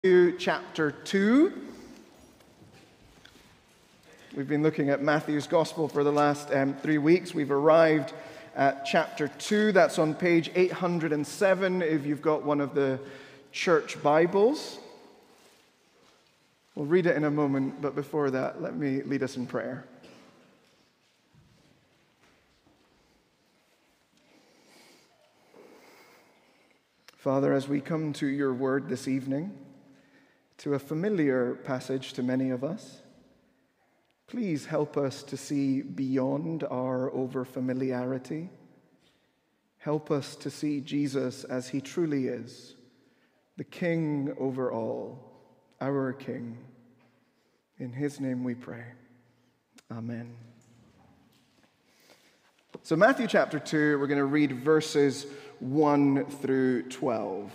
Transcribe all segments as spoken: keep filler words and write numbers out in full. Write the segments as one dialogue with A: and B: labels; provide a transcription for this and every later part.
A: Matthew chapter two. We've been looking at Matthew's Gospel for the last um, three weeks. We've arrived at chapter two. That's on page eight hundred seven if you've got one of the church Bibles. We'll read it in a moment, but before that, let me lead us in prayer. Father, as we come to your word this evening, to a familiar passage to many of us, please help us to see beyond our overfamiliarity. Help us to see Jesus as he truly is, the King over all, our King. In his name we pray. Amen. So Matthew chapter two, we're going to read verses one through twelve.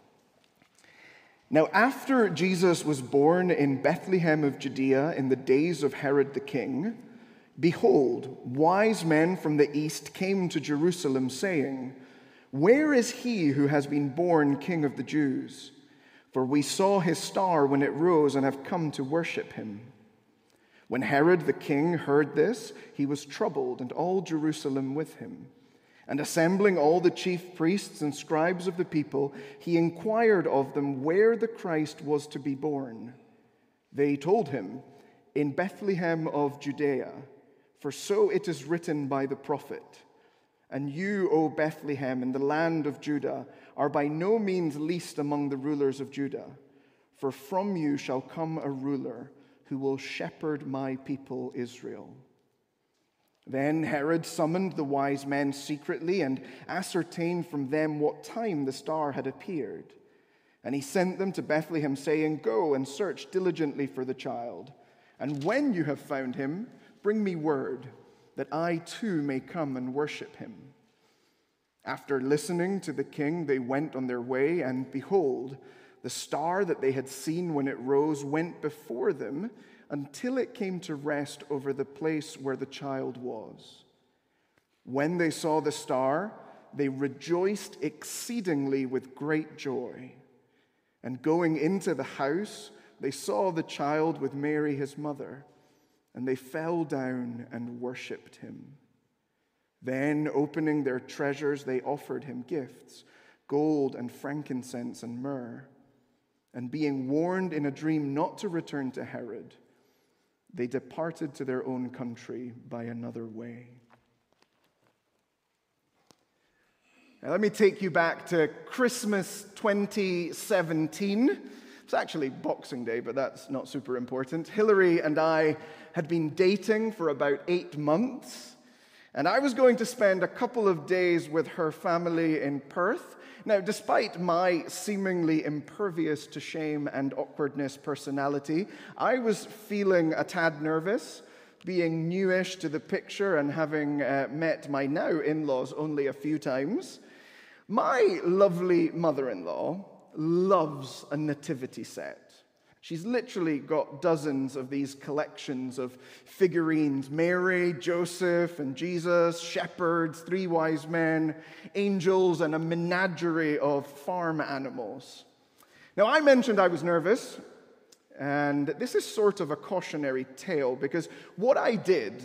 A: Now, after Jesus was born in Bethlehem of Judea in the days of Herod the king, behold, wise men from the east came to Jerusalem, saying, "Where is he who has been born King of the Jews? For we saw his star when it rose and have come to worship him." When Herod the king heard this, he was troubled, and all Jerusalem with him. And assembling all the chief priests and scribes of the people, he inquired of them where the Christ was to be born. They told him, "In Bethlehem of Judea, for so it is written by the prophet, 'And you, O Bethlehem, in the land of Judah, are by no means least among the rulers of Judah, for from you shall come a ruler who will shepherd my people Israel.' Then Herod summoned the wise men secretly and ascertained from them what time the star had appeared. And he sent them to Bethlehem, saying, 'Go and search diligently for the child. And when you have found him, bring me word, that I too may come and worship him.' After listening to the king, they went on their way, and behold, the star that they had seen when it rose went before them, until it came to rest over the place where the child was. When they saw the star, they rejoiced exceedingly with great joy. And going into the house, they saw the child with Mary his mother, and they fell down and worshipped him. Then, opening their treasures, they offered him gifts, gold and frankincense and myrrh. And being warned in a dream not to return to Herod, they departed to their own country by another way." Now, let me take you back to Christmas twenty seventeen. It's actually Boxing Day, but that's not super important. Hillary and I had been dating for about eight months, and I was going to spend a couple of days with her family in Perth. Now, despite my seemingly impervious to shame and awkwardness personality, I was feeling a tad nervous, being newish to the picture and having uh, met my now in-laws only a few times. My lovely mother-in-law loves a nativity set. She's literally got dozens of these collections of figurines: Mary, Joseph, and Jesus, shepherds, three wise men, angels, and a menagerie of farm animals. Now, I mentioned I was nervous, and this is sort of a cautionary tale, because what I did,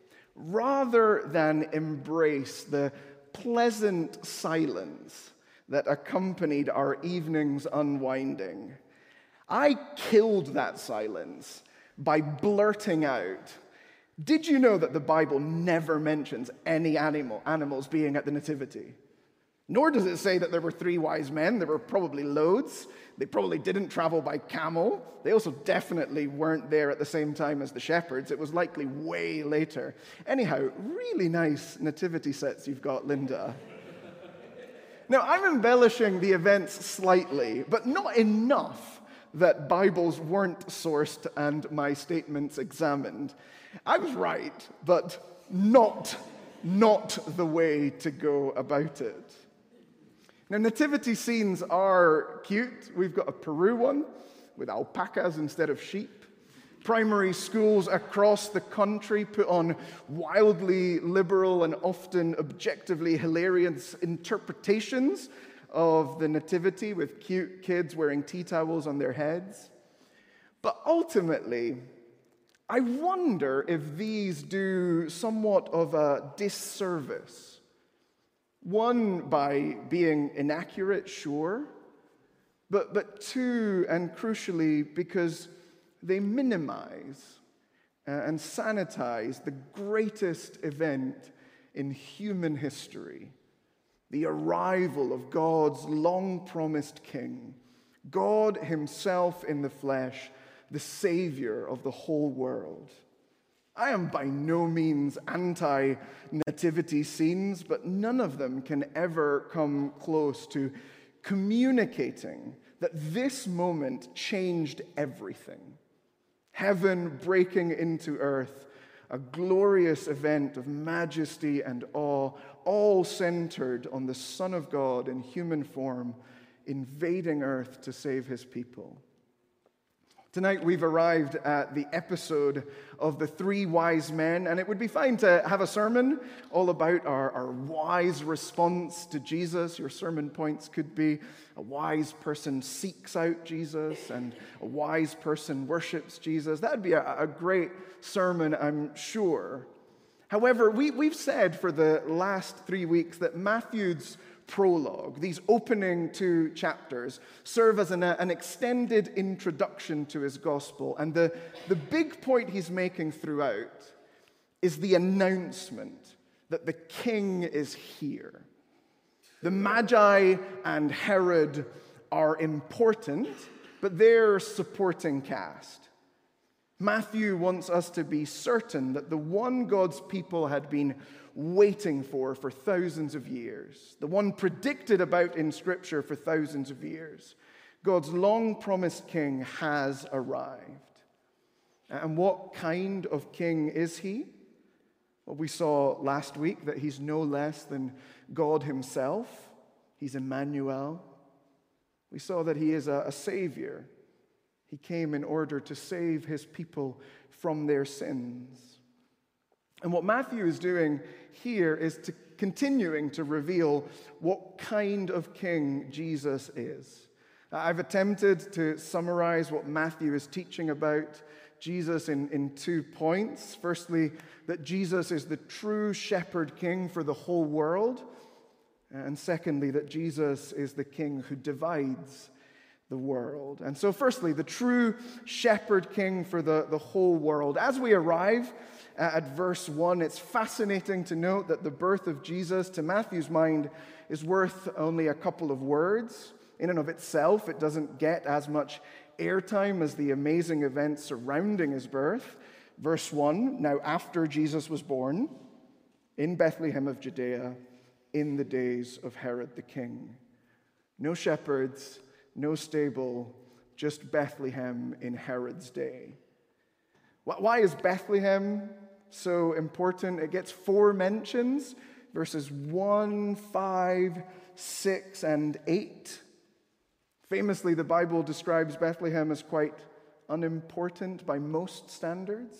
A: rather than embrace the pleasant silence that accompanied our evening's unwinding, I killed that silence by blurting out, "Did you know that the Bible never mentions any animal, animals being at the nativity? Nor does it say that there were three wise men. There were probably loads. They probably didn't travel by camel. They also definitely weren't there at the same time as the shepherds. It was likely way later. Anyhow, really nice nativity sets you've got, Linda." Now, I'm embellishing the events slightly, but not enough that Bibles weren't sourced and my statements examined. I was right, but not, not the way to go about it. Now, nativity scenes are cute. We've got a Peru one with alpacas instead of sheep. Primary schools across the country put on wildly liberal and often objectively hilarious interpretations of the Nativity with cute kids wearing tea towels on their heads. But ultimately, I wonder if these do somewhat of a disservice. One, by being inaccurate, sure, but, but two, and crucially, because they minimize and sanitize the greatest event in human history, the arrival of God's long-promised King, God himself in the flesh, the Savior of the whole world. I am by no means anti-nativity scenes, but none of them can ever come close to communicating that this moment changed everything. Heaven breaking into earth, a glorious event of majesty and awe, all centered on the Son of God in human form, invading earth to save his people. Tonight we've arrived at the episode of the three wise men, and it would be fine to have a sermon all about our, our wise response to Jesus. Your sermon points could be: a wise person seeks out Jesus, and a wise person worships Jesus. That would be a, a great sermon, I'm sure. However, we, we've said for the last three weeks that Matthew's prologue, these opening two chapters, serve as an, an extended introduction to his gospel. And the, the big point he's making throughout is the announcement that the king is here. The Magi and Herod are important, but they're supporting cast. Matthew wants us to be certain that the one God's people had been waiting for for thousands of years, the one predicted about in Scripture for thousands of years, God's long-promised king has arrived. And what kind of king is he? Well, we saw last week that he's no less than God himself. He's Emmanuel. We saw that he is a, a savior. He came in order to save his people from their sins. And what Matthew is doing here is to continuing to reveal what kind of king Jesus is. I've attempted to summarize what Matthew is teaching about Jesus in, in two points. Firstly, that Jesus is the true shepherd king for the whole world. And secondly, that Jesus is the king who divides the world. And so firstly, the true shepherd king for the, the whole world. As we arrive at verse one, it's fascinating to note that the birth of Jesus, to Matthew's mind, is worth only a couple of words. In and of itself, it doesn't get as much airtime as the amazing events surrounding his birth. Verse one, now after Jesus was born in Bethlehem of Judea in the days of Herod the king. No shepherds, no stable, just Bethlehem in Herod's day. Why is Bethlehem so important? It gets four mentions, verses one, five, six, and eight. Famously, the Bible describes Bethlehem as quite unimportant by most standards.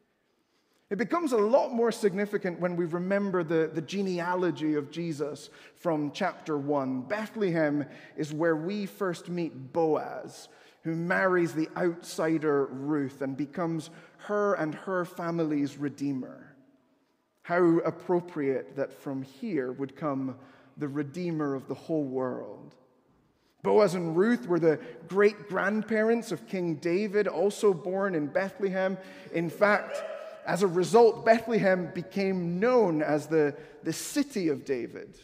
A: It becomes a lot more significant when we remember the, the genealogy of Jesus from chapter one. Bethlehem is where we first meet Boaz, who marries the outsider Ruth and becomes her and her family's redeemer. How appropriate that from here would come the redeemer of the whole world. Boaz and Ruth were the great-grandparents of King David, also born in Bethlehem. In fact, as a result, Bethlehem became known as the, the city of David.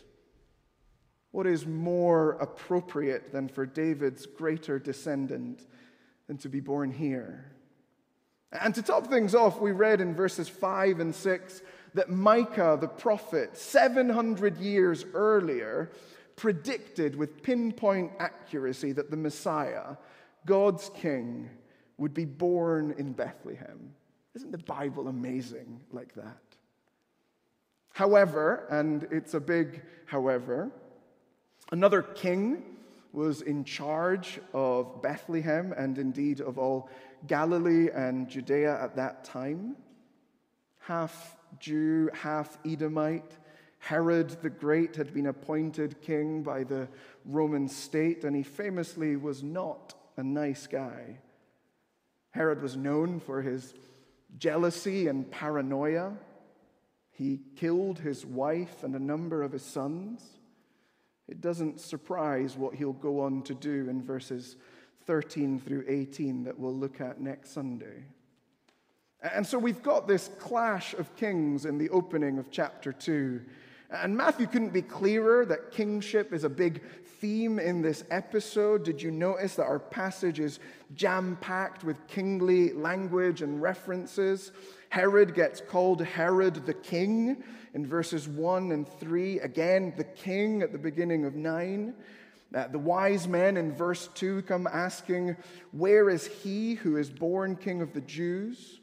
A: What is more appropriate than for David's greater descendant than to be born here? And to top things off, we read in verses five and six that Micah, the prophet, seven hundred years earlier, predicted with pinpoint accuracy that the Messiah, God's king, would be born in Bethlehem. Isn't the Bible amazing like that? However, and it's a big however, another king was in charge of Bethlehem and indeed of all Galilee and Judea at that time. Half Jew, half Edomite, Herod the Great had been appointed king by the Roman state, and he famously was not a nice guy. Herod was known for his jealousy and paranoia. He killed his wife and a number of his sons. It doesn't surprise what he'll go on to do in verses thirteen through eighteen that we'll look at next Sunday. And so we've got this clash of kings in the opening of chapter two. And Matthew couldn't be clearer that kingship is a big theme in this episode. Did you notice that our passage is jam-packed with kingly language and references? Herod gets called Herod the King in verses one and three. Again, the king at the beginning of nine. Uh, the wise men in verse two come asking, "Where is he who is born king of the Jews?"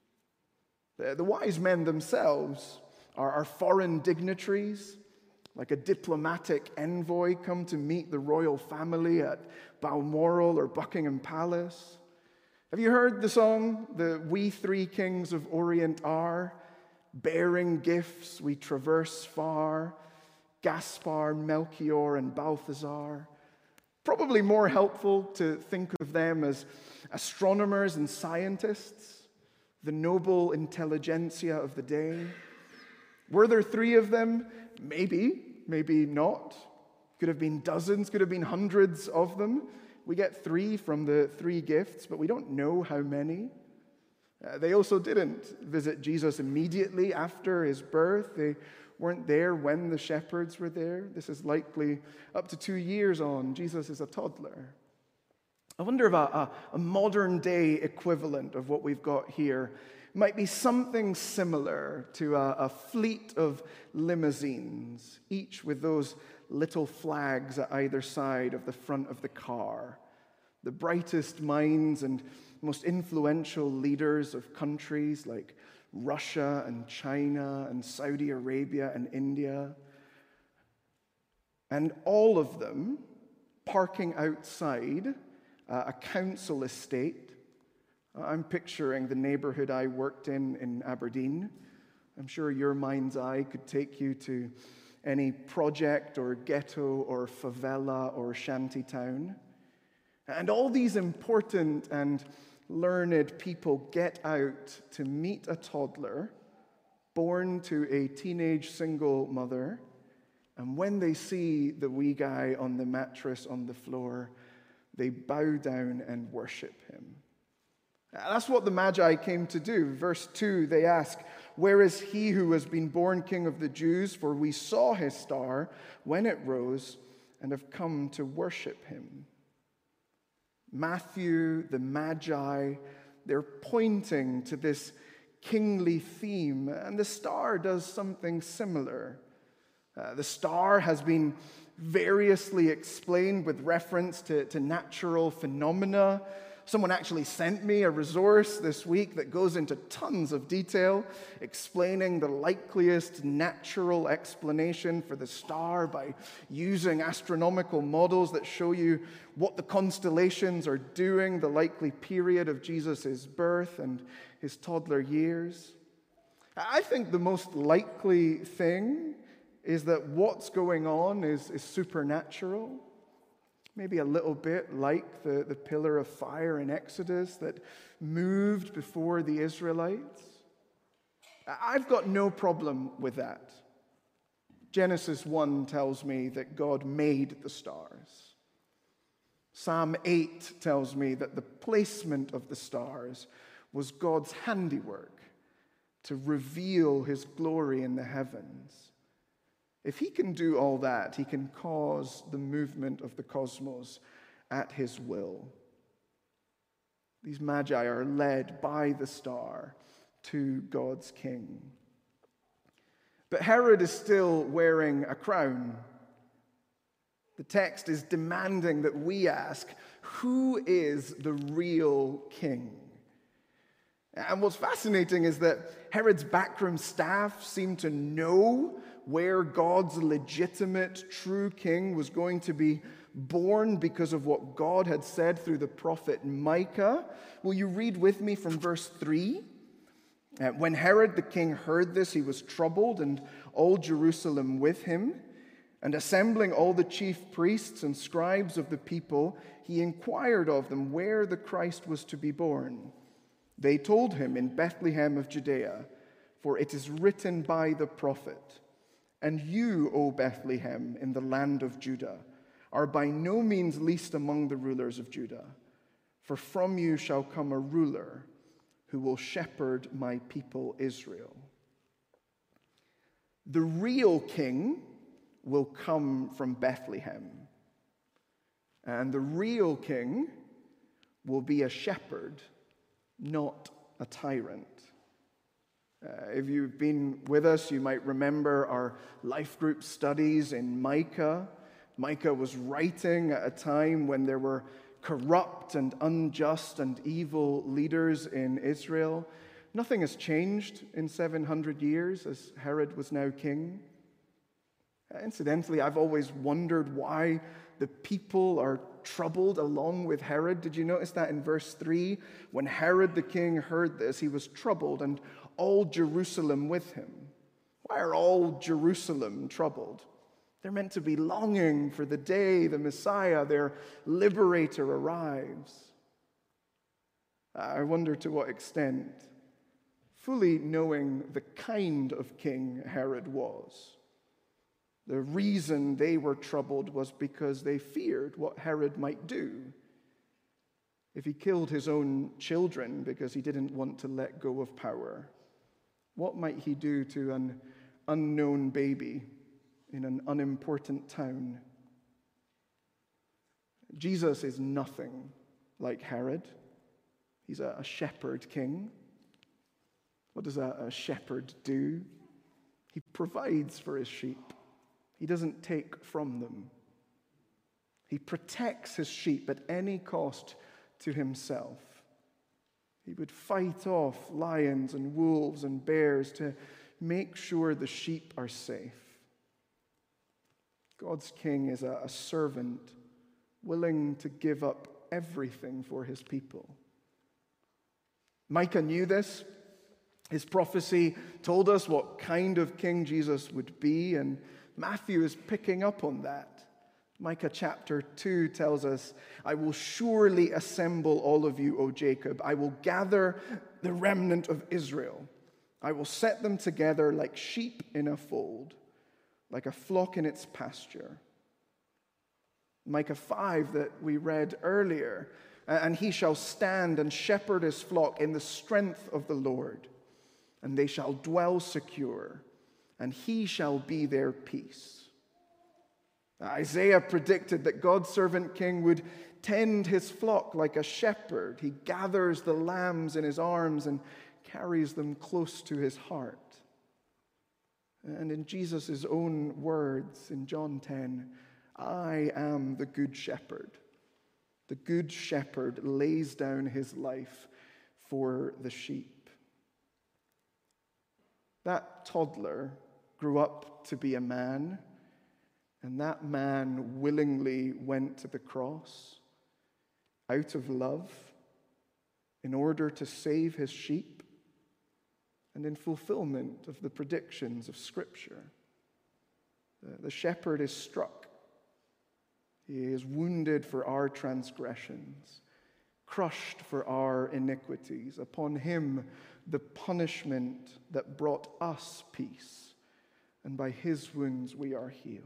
A: The, the wise men themselves are, are foreign dignitaries, like a diplomatic envoy come to meet the royal family at Balmoral or Buckingham Palace. Have you heard the song, the "We Three Kings of Orient are, bearing gifts we traverse far, Gaspar, Melchior, and Balthazar"? Probably more helpful to think of them as astronomers and scientists, the noble intelligentsia of the day. Were there three of them? Maybe, maybe not. Could have been dozens, could have been hundreds of them. We get three from the three gifts, but we don't know how many. Uh, they also didn't visit Jesus immediately after his birth. They weren't there when the shepherds were there. This is likely up to two years on. Jesus is a toddler. I wonder if a, a, a modern-day equivalent of what we've got here might be something similar to a, a fleet of limousines, each with those little flags at either side of the front of the car. The brightest minds and most influential leaders of countries like Russia and China and Saudi Arabia and India. And all of them parking outside uh, a council estate. I'm picturing the neighborhood I worked in in Aberdeen. I'm sure your mind's eye could take you to any project or ghetto or favela or shanty town. And all these important and learned people get out to meet a toddler born to a teenage single mother. And when they see the wee guy on the mattress on the floor, they bow down and worship him. That's what the Magi came to do. Verse two, they ask, "Where is he who has been born King of the Jews? For we saw his star when it rose and have come to worship him." Matthew, the Magi, they're pointing to this kingly theme, and the star does something similar. Uh, the star has been variously explained with reference to, to natural phenomena. Someone actually sent me a resource this week that goes into tons of detail, explaining the likeliest natural explanation for the star by using astronomical models that show you what the constellations are doing, the likely period of Jesus' birth and his toddler years. I think the most likely thing is that what's going on is, is supernatural. Maybe a little bit like the, the pillar of fire in Exodus that moved before the Israelites. I've got no problem with that. Genesis one tells me that God made the stars. Psalm eight tells me that the placement of the stars was God's handiwork to reveal his glory in the heavens. If he can do all that, he can cause the movement of the cosmos at his will. These magi are led by the star to God's king. But Herod is still wearing a crown. The text is demanding that we ask, who is the real king? And what's fascinating is that Herod's backroom staff seem to know where God's legitimate, true king was going to be born because of what God had said through the prophet Micah. Will you read with me from verse three? Uh, when Herod the king heard this, he was troubled, and all Jerusalem with him. And assembling all the chief priests and scribes of the people, he inquired of them where the Christ was to be born. They told him, in Bethlehem of Judea, for it is written by the prophet, "And you, O Bethlehem, in the land of Judah, are by no means least among the rulers of Judah, for from you shall come a ruler who will shepherd my people Israel." The real king will come from Bethlehem, and the real king will be a shepherd, not a tyrant. Uh, if you've been with us, you might remember our life group studies in Micah. Micah was writing at a time when there were corrupt and unjust and evil leaders in Israel. Nothing has changed in seven hundred years as Herod was now king. Incidentally, I've always wondered why the people are troubled along with Herod. Did you notice that in verse three? When Herod the king heard this, he was troubled, and all Jerusalem with him. Why are all Jerusalem troubled? They're meant to be longing for the day the Messiah, their liberator, arrives. I wonder to what extent, fully knowing the kind of king Herod was, the reason they were troubled was because they feared what Herod might do if he killed his own children because he didn't want to let go of power. What might he do to an unknown baby in an unimportant town? Jesus is nothing like Herod. He's a, a shepherd king. What does a, a shepherd do? He provides for his sheep. He doesn't take from them. He protects his sheep at any cost to himself. He would fight off lions and wolves and bears to make sure the sheep are safe. God's king is a, a servant willing to give up everything for his people. Micah knew this. His prophecy told us what kind of king Jesus would be, and Matthew is picking up on that. Micah chapter two tells us, "I will surely assemble all of you, O Jacob. I will gather the remnant of Israel. I will set them together like sheep in a fold, like a flock in its pasture." Micah five that we read earlier, "And he shall stand and shepherd his flock in the strength of the Lord, and they shall dwell secure, and he shall be their peace." Isaiah predicted that God's servant king would tend his flock like a shepherd. He gathers the lambs in his arms and carries them close to his heart. And in Jesus' own words in John ten, "I am the good shepherd. The good shepherd lays down his life for the sheep." That toddler grew up to be a man, and that man willingly went to the cross out of love in order to save his sheep and in fulfillment of the predictions of Scripture. The shepherd is struck. He is wounded for our transgressions, crushed for our iniquities. Upon him the punishment that brought us peace, and by his wounds we are healed.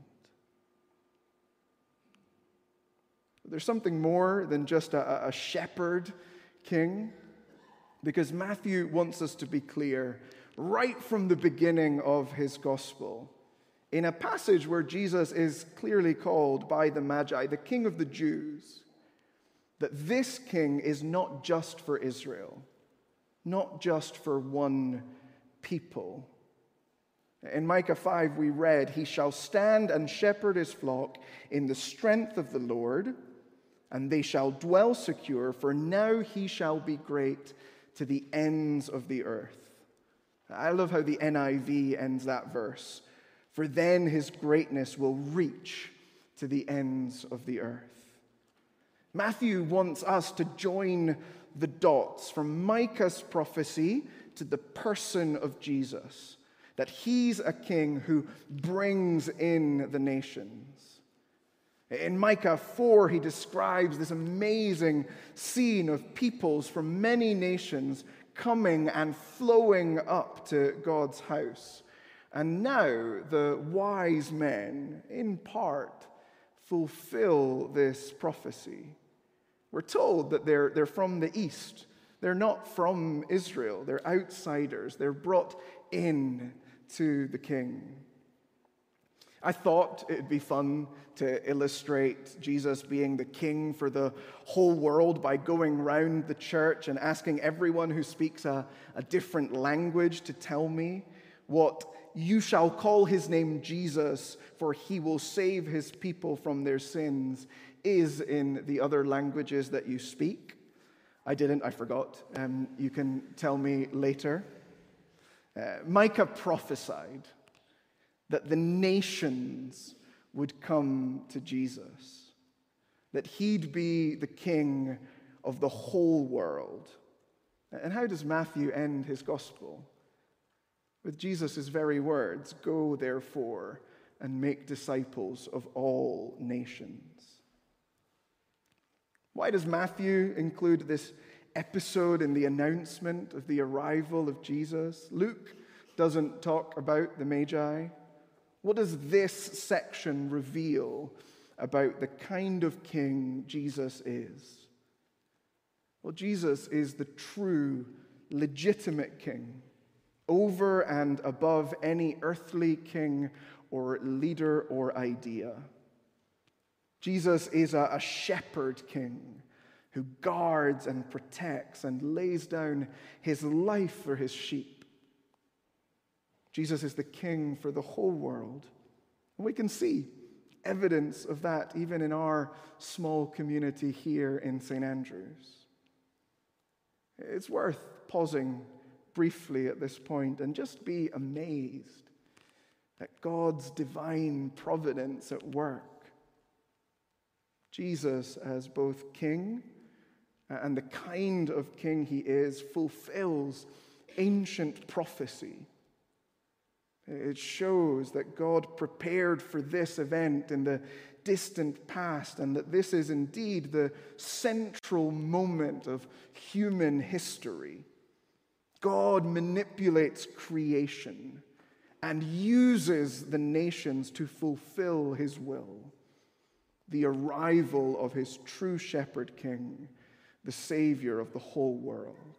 A: There's something more than just a, a shepherd king, because Matthew wants us to be clear right from the beginning of his gospel. In a passage where Jesus is clearly called by the Magi the King of the Jews, that this king is not just for Israel, not just for one people. In Micah five we read, "He shall stand and shepherd his flock in the strength of the Lord, and they shall dwell secure, for now he shall be great to the ends of the earth." I love how the N I V ends that verse. "For then his greatness will reach to the ends of the earth." Matthew wants us to join the dots from Micah's prophecy to the person of Jesus, that he's a king who brings in the nations. In Micah four, he describes this amazing scene of peoples from many nations coming and flowing up to God's house. And now the wise men, in part, fulfill this prophecy. We're told that they're, they're from the east. They're not from Israel. They're outsiders. They're brought in to the king. I thought it'd be fun to illustrate Jesus being the king for the whole world by going round the church and asking everyone who speaks a, a different language to tell me what "you shall call his name Jesus, for he will save his people from their sins" is in the other languages that you speak. I didn't, I forgot. Um, you can tell me later. Uh, Micah prophesied that the nations would come to Jesus, that he'd be the king of the whole world. And how does Matthew end his gospel? With Jesus' very words, "Go therefore and make disciples of all nations." Why does Matthew include this episode in the announcement of the arrival of Jesus? Luke doesn't talk about the Magi. What does this section reveal about the kind of king Jesus is? Well, Jesus is the true, legitimate king, over and above any earthly king or leader or idea. Jesus is a, a shepherd king who guards and protects and lays down his life for his sheep. Jesus is the king for the whole world. And we can see evidence of that even in our small community here in Saint Andrews. It's worth pausing briefly at this point and just be amazed at God's divine providence at work. Jesus, as both king and the kind of king he is, fulfills ancient prophecy. It shows that God prepared for this event in the distant past, and that this is indeed the central moment of human history. God manipulates creation and uses the nations to fulfill his will. The arrival of his true shepherd king, the Savior of the whole world.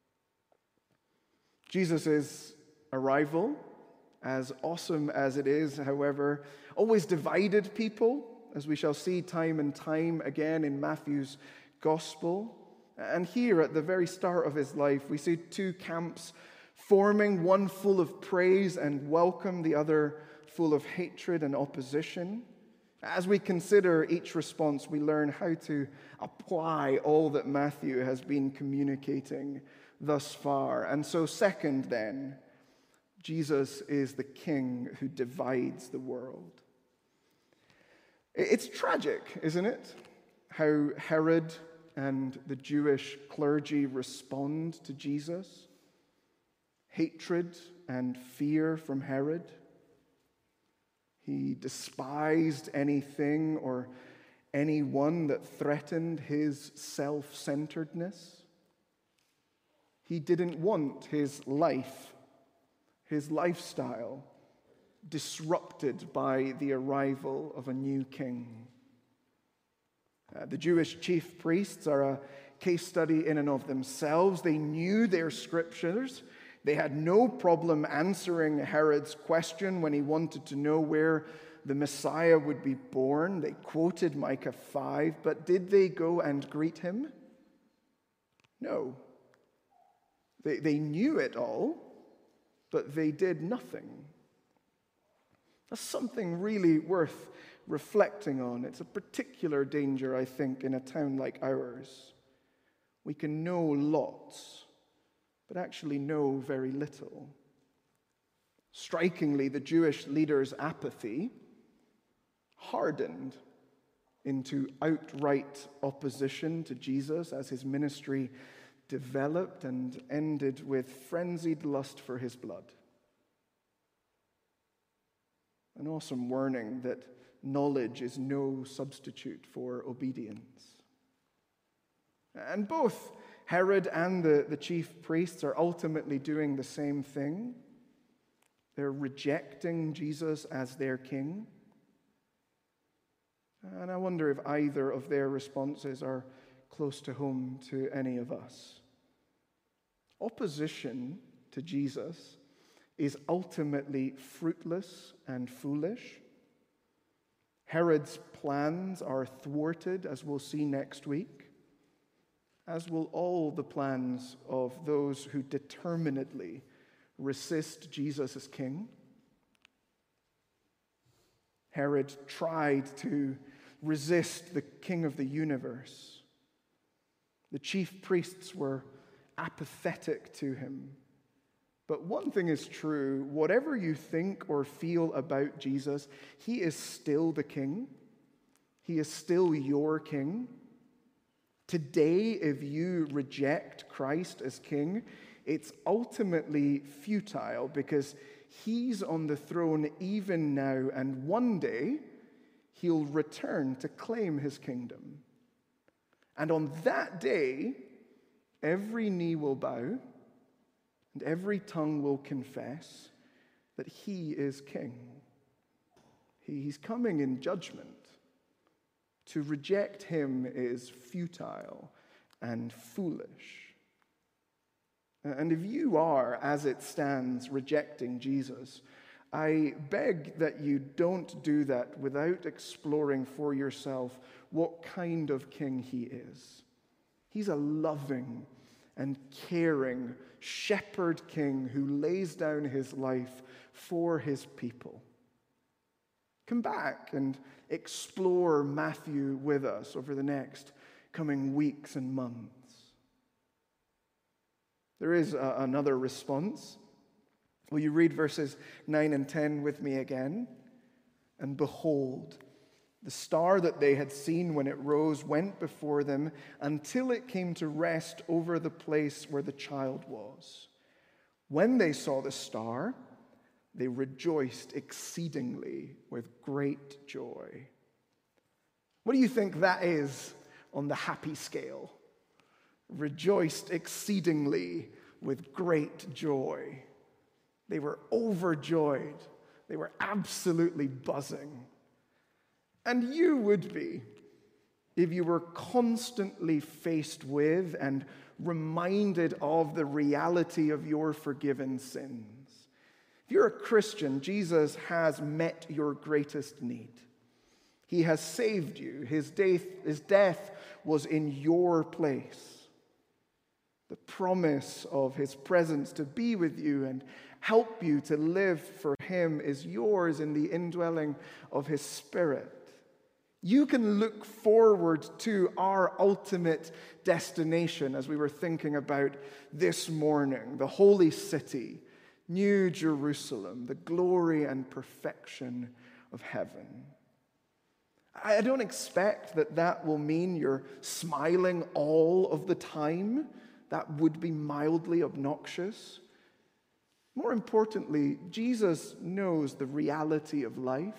A: Jesus' arrival, as awesome as it is, however, always divided people, as we shall see time and time again in Matthew's gospel. And here at the very start of his life, we see two camps forming, one full of praise and welcome, the other full of hatred and opposition. As we consider each response, we learn how to apply all that Matthew has been communicating thus far. And so, second then, Jesus is the king who divides the world. It's tragic, isn't it, how Herod and the Jewish clergy respond to Jesus? Hatred and fear from Herod. He despised anything or anyone that threatened his self-centeredness. He didn't want his life, his lifestyle, disrupted by the arrival of a new king. Uh, the Jewish chief priests are a case study in and of themselves. They knew their scriptures. They had no problem answering Herod's question when he wanted to know where the Messiah would be born. They quoted Micah five, but did they go and greet him? No. They, they knew it all, but they did nothing. That's something really worth reflecting on. It's a particular danger, I think, in a town like ours. We can know lots, but actually know very little. Strikingly, the Jewish leaders' apathy hardened into outright opposition to Jesus as his ministry developed and ended with frenzied lust for his blood. An awesome warning that knowledge is no substitute for obedience. And both Herod and the, the chief priests are ultimately doing the same thing. They're rejecting Jesus as their king. And I wonder if either of their responses are close to home to any of us. Opposition to Jesus is ultimately fruitless and foolish. Herod's plans are thwarted, as we'll see next week, as will all the plans of those who determinedly resist Jesus as king. Herod tried to resist the king of the universe. The chief priests were apathetic to him. But one thing is true, whatever you think or feel about Jesus, he is still the king. He is still your king. Today, if you reject Christ as king, it's ultimately futile because he's on the throne even now, and one day he'll return to claim his kingdom. And on that day, every knee will bow and every tongue will confess that he is king. He's coming in judgment. To reject him is futile and foolish. And if you are, as it stands, rejecting Jesus, I beg that you don't do that without exploring for yourself what kind of king he is. He's a loving and caring shepherd king who lays down his life for his people. Come back and explore Matthew with us over the next coming weeks and months. There is a, another response. Will you read verses nine and ten with me again? And behold, the star that they had seen when it rose went before them until it came to rest over the place where the child was. When they saw the star, they rejoiced exceedingly with great joy. What do you think that is on the happy scale? Rejoiced exceedingly with great joy. They were overjoyed. They were absolutely buzzing. And you would be if you were constantly faced with and reminded of the reality of your forgiven sins. If you're a Christian, Jesus has met your greatest need. He has saved you. His death, his death was in your place. The promise of his presence to be with you and help you to live for him is yours in the indwelling of his Spirit. You can look forward to our ultimate destination, as we were thinking about this morning, the holy city, New Jerusalem, the glory and perfection of heaven. I don't expect that that will mean you're smiling all of the time. That would be mildly obnoxious. More importantly, Jesus knows the reality of life.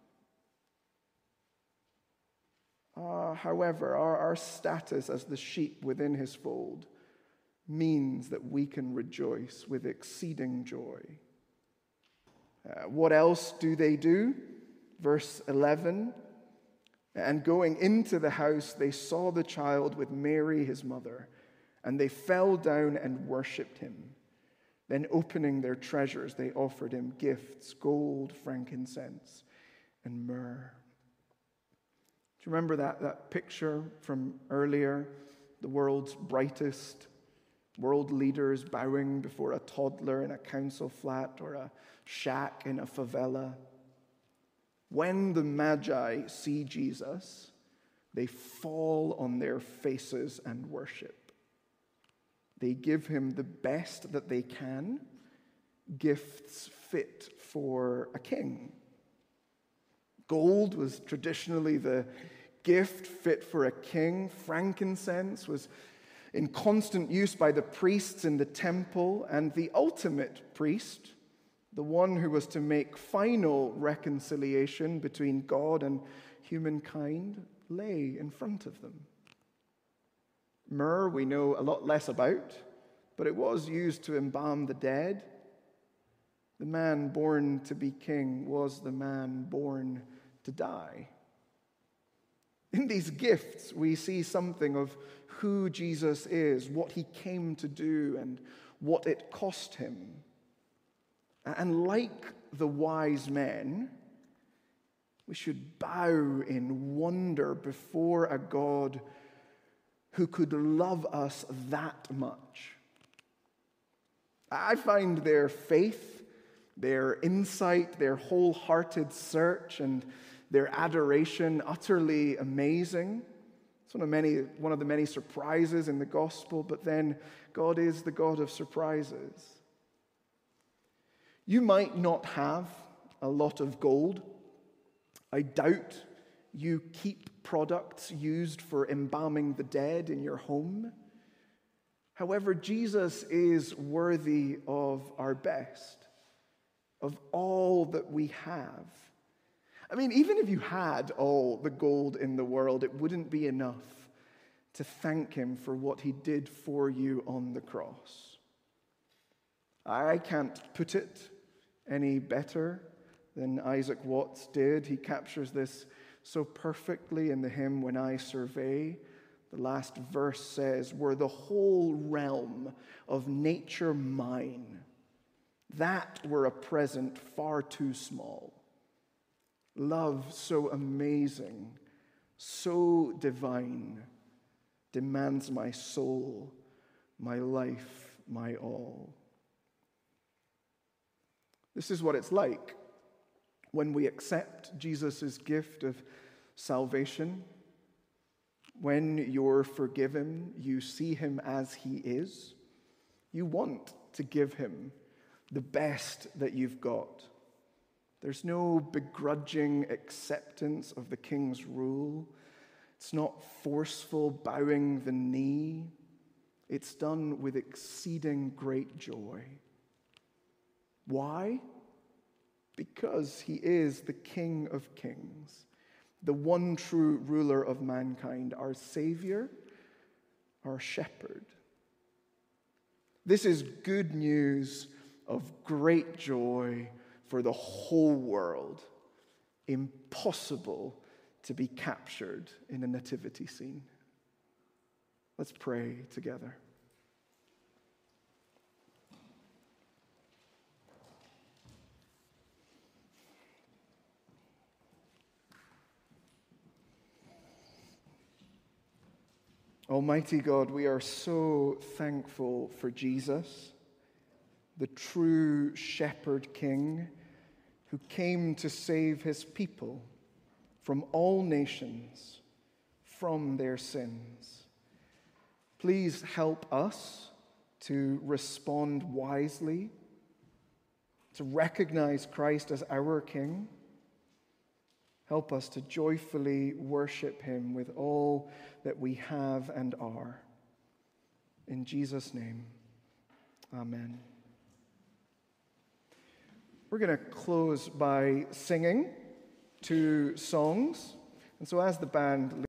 A: Uh, however, our, our status as the sheep within his fold means that we can rejoice with exceeding joy. Uh, what else do they do? Verse eleven, and going into the house, they saw the child with Mary, his mother, and they fell down and worshipped him. Then opening their treasures, they offered him gifts, gold, frankincense, and myrrh. Do you remember that, that picture from earlier? The world's brightest world leaders bowing before a toddler in a council flat or a shack in a favela. When the Magi see Jesus, they fall on their faces and worship. They give him the best that they can, gifts fit for a king. Gold was traditionally the gift fit for a king. Frankincense was in constant use by the priests in the temple, and the ultimate priest, the one who was to make final reconciliation between God and humankind, lay in front of them. Myrrh we know a lot less about, but it was used to embalm the dead. The man born to be king was the man born to die. In these gifts, we see something of who Jesus is, what he came to do, and what it cost him. And like the wise men, we should bow in wonder before a God who could love us that much. I find their faith, their insight, their wholehearted search, and their adoration utterly amazing. It's one of many, one of the many surprises in the gospel, but then God is the God of surprises. You might not have a lot of gold. I doubt you keep products used for embalming the dead in your home. However, Jesus is worthy of our best, of all that we have. I mean, even if you had all the gold in the world, it wouldn't be enough to thank him for what he did for you on the cross. I can't put it any better than Isaac Watts did. He captures this so perfectly in the hymn, When I Survey. The last verse says, were the whole realm of nature mine, that were a present far too small. Love so amazing, so divine, demands my soul, my life, my all. This is what it's like when we accept Jesus' gift of salvation. When you're forgiven, you see him as he is. You want to give him the best that you've got. There's no begrudging acceptance of the king's rule. It's not forceful bowing the knee. It's done with exceeding great joy. Why? Because he is the King of Kings, the one true ruler of mankind, our Savior, our Shepherd. This is good news of great joy for the whole world, impossible to be captured in a nativity scene. Let's pray together. Almighty God, we are so thankful for Jesus, the true shepherd king who came to save his people from all nations, from their sins. Please help us to respond wisely, to recognize Christ as our King. Help us to joyfully worship him with all that we have and are. In Jesus' name, amen. We're going to close by singing two songs. And so as the band